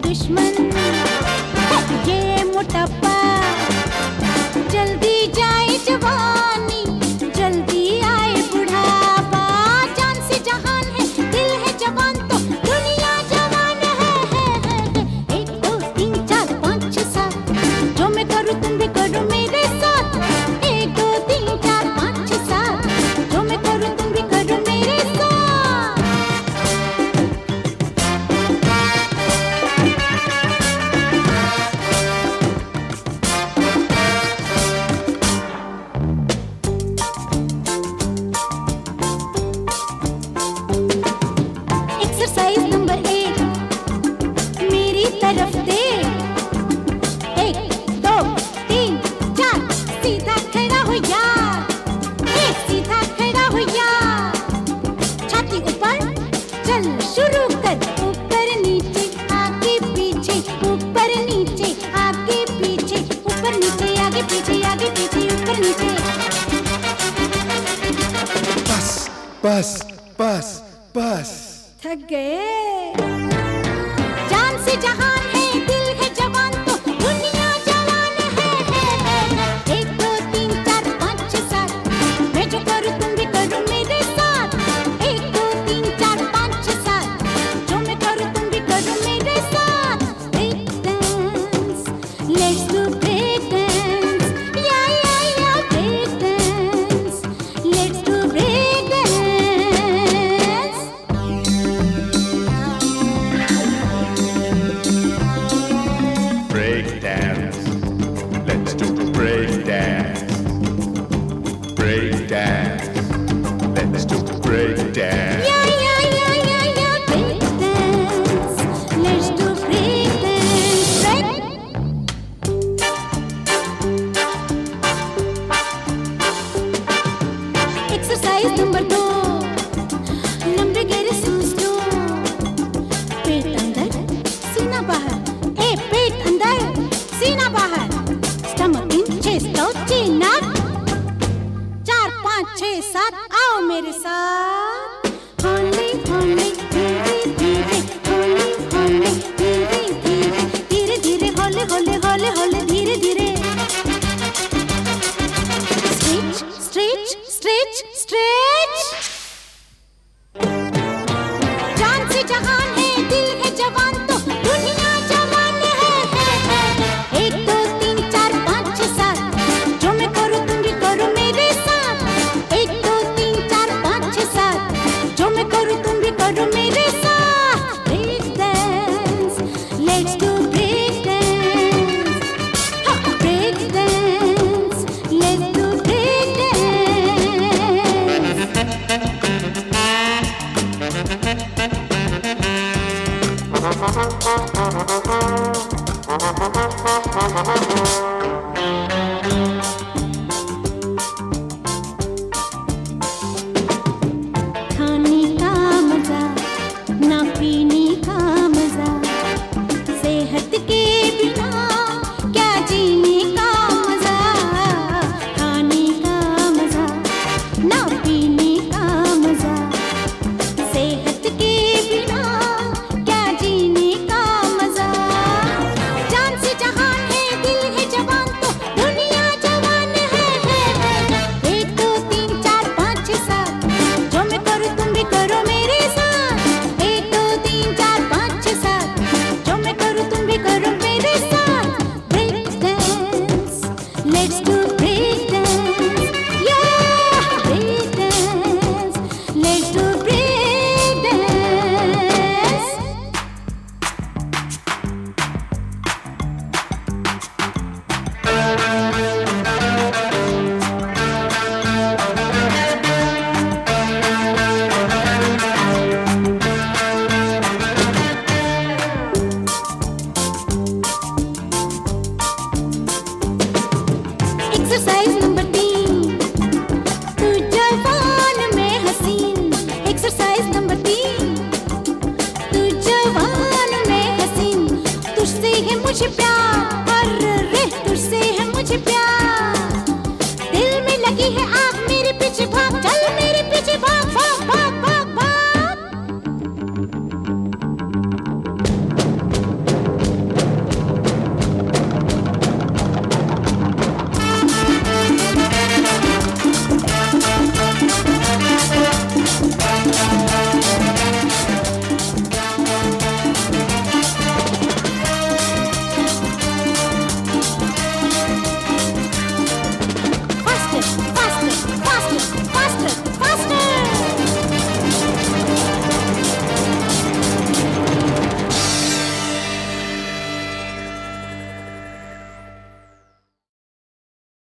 दुश्मन ये मोटापा, जल्दी जाए जवानी, जल्दी आए बुढ़ापा। जान से जहान है, दिल है जवान तो दुनिया जवान है। 1 2 3 4 5 6 7, जो मैं करूँ तुम भी करो मेरे साथ। 1 2 3 4 5 6 7, जो मैं करूँ तुम भी करो मेरे साथ। एक्सरसाइज नंबर 1 मेरी तरफ दे। 1 2 3 4, सीधा खड़ा हो यार, सीधा खड़ा हो यार। छाती ऊपर चल शुरू कर, ऊपर नीचे आगे पीछे, ऊपर नीचे आगे पीछे, ऊपर नीचे आगे पीछे, आगे पीछे ऊपर नीचे। बस बस बस बस। थक गए। जान से जहान है, दिल है जवान तो दुनिया जवान है। 1 2 3 4 5 6 7, मैं जो करूँ तुम भी करो मेरे साथ। 1 2 3 4 5 6 7, जो मैं करूँ तुम भी करो मेरे साथ। Break dance, let's do break dance, या break dance, let's do break dance. Break dance. Let's do break dance. Break dance. Let's do break dance. Break dance, let's do break dance. Exercise number 2 लंबे गहरे सांस लो। पेट अंदर सीना बाहर, पेट अंदर सीना बाहर। Stomach in, chest out, chin up. 4 5 6 7, आओ मेरे साथ। होली होली धीरे धीरे, होली होली धीरे धीरे, धीरे धीरे होले होले होले होले धीरे धीरे। Stretch stretch stretch stretch. जान से जहान है, दिल है जवान तो दुनिया जवान है। 1 2 3 4 5 6 7, जो मैं करूँ तुम भी करो मेरे साथ। 1 2 3 4 5 6 7, जो मैं करूँ तुम भी करो मेरे साथ। Break dance, let's do break dance. Break dance, let's do break dance. खाने का मजा ना पीने का मजा, सेहत के बिना क्या जीने का मजा। खाने का मजा ना पीने का मजा, सेहत के बिना क्या जीने का मजा। जान से जहान है, दिल है जवान तो दुनिया जवान है। 1 2 3 4 5 6 7, जो मैं करूँ तुम भी करो मेरे साथ। 1 2 3 4 5 6 7, जो मैं करूँ तुम भी करो मेरे साथ। Break dance, let's do break dance, या break dance, let's do break dance. Exercise number 3 तू जवान में हसीन। एक्सरसाइज नंबर 3 तू जवान में हसीन, तुझसे है मुझे प्यार।